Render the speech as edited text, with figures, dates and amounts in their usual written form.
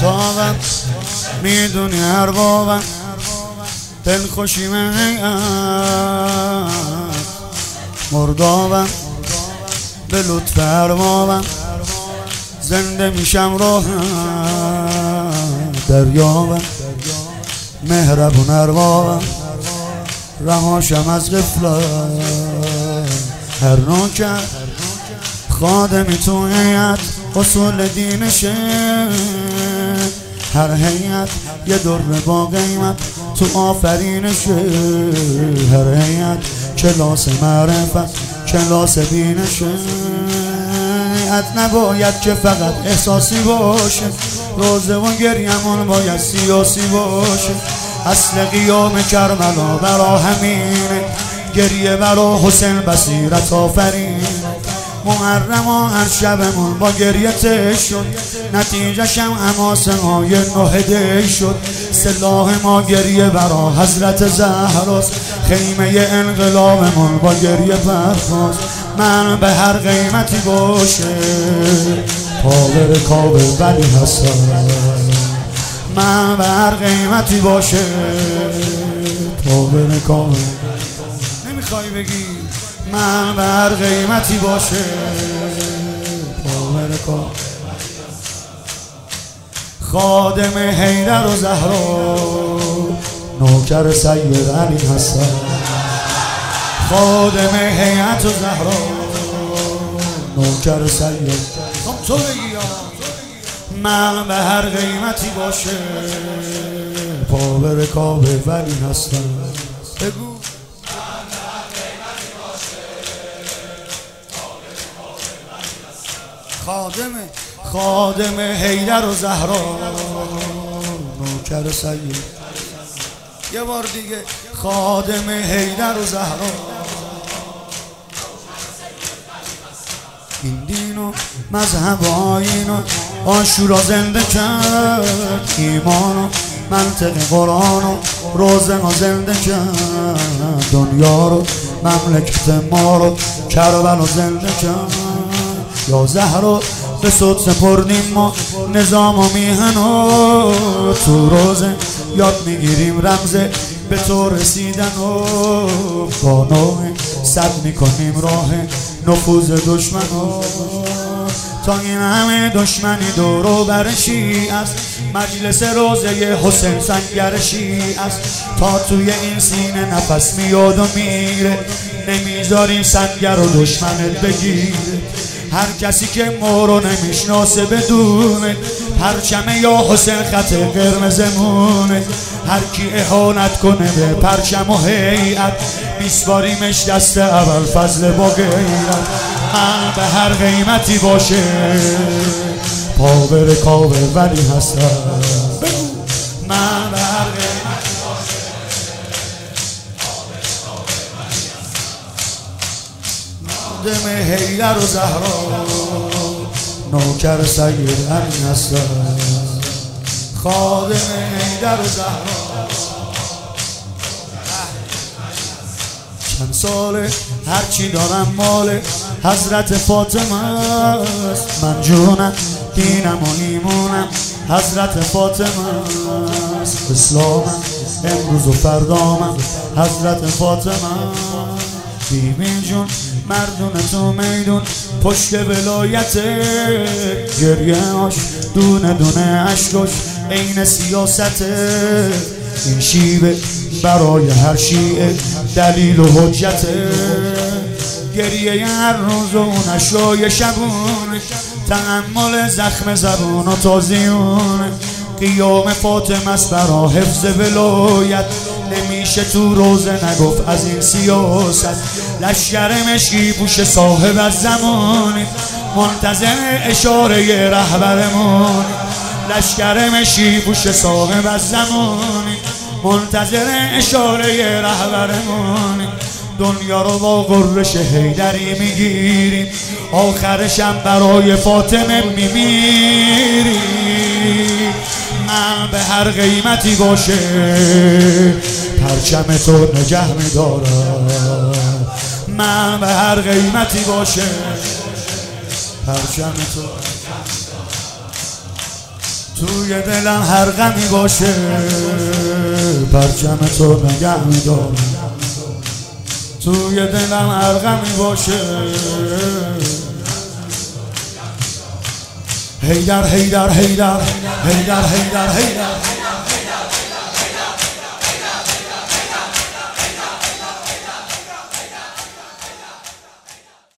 تابم میدونی اربابم دل خوشی من مردابم به لطف اربابم زنده میشم راهم دریابم مهربون اربابم رهاشم از غفلت هر نوکر خادمی تو هیئت اصول دینشه هر هیئت یه در با قیمت تو آفرینشه هر هیئت کلاس معرفت کلاس دینشه هیئت نباید که فقط احساسی باشه روزه و گریمون باید سیاسی باشه اصل قیام کربلا برا همینه گریه برا حسین بصیرت آفرینه محرم و هر شبمون با گریه ته شد نتیجهشم حماسه های نهده شد سلاح ما گریه برا حضرت زهراست خیمه انقلابمون با گریه برخاست من به هر قیمتی باشه پاور کابل ولی هستم من به هر قیمتی باشه پاور کابل نمیخوای بگی من به هر قیمتی باشه پاور کابل خادم حیدر و زهرا نوکر سید علی هستم خادم هیئت و زهرا نوکر سید تو بگی من به هر قیمتی باشه پاور کابل ولی هستم بگو خادم حیدر و زهرا نوکر سید یه بار دیگه خادم حیدر و زهرا این دین و مذهب آیین و عاشورا زنده کرد ایمان و منطق قرآن و روزنا زنده کرد دنیا رو مملکت ما رو کربلا زنده کرد یا زهرا به صد سپردیم ما نظام و میهن و تو روزه یاد میگیریم رمزه به تو رسیدن و با نوع صد میکنیم راه نفوذ دشمن و تا این همه دشمنی دورو برشی است مجلس روزه حسین سنگرشی است تا توی این سینه نفس میاد و میره نمیذاریم سنگر و دشمنت بگیره هر کسی که ما رو نمیشناسه بدونه پرچم یا حسین خط قرمزمونه هر کی اهانت کنه به پرچم و هیئت میسپاریمش دست اول فضل با غیرت من به هر قیمتی باشه پاور کابل ولی هستم من به هر قیمتی باشه خادم حیدر و زهرا نوکر سید علی هستم خادم حیدر و زهرا چند ساله هرچی دارم مال حضرت فاطمه است من جونم دینم و ایمونم حضرت فاطمه است اسلامم امروز و فردامم حضرت فاطمه بیبی جون مردون تو میدون پشت ولایت گریه هاش دونه دونه عشقاش عین سیاست این شیوه برای هر شیعه دلیل و حجت گریه هر روز و اون اشرای شبونه تحمل زخم زبون و تازیونه قیام فاطمه است برا حفظ ولایت نمیشه تو روزه نگفت از این سیاست لشکر مشکی پوش صاحب از زمانی منتظر اشاره رهبرمون لشکر مشکی پوش صاحب از زمانی منتظر اشاره رهبرمون دنیا رو با قرش حیدری میگیریم آخرشم برای فاطمه میمیریم من به هر قیمتی باشه پرچم تو نگه میدارم من به هر قیمتی باشه پرچم توی دلم هر غمی باشه پرچم تو نگه می‌دارم. توی دلم هر غمی باشه حیدر حیدر حیدر حیدر حیدر حیدر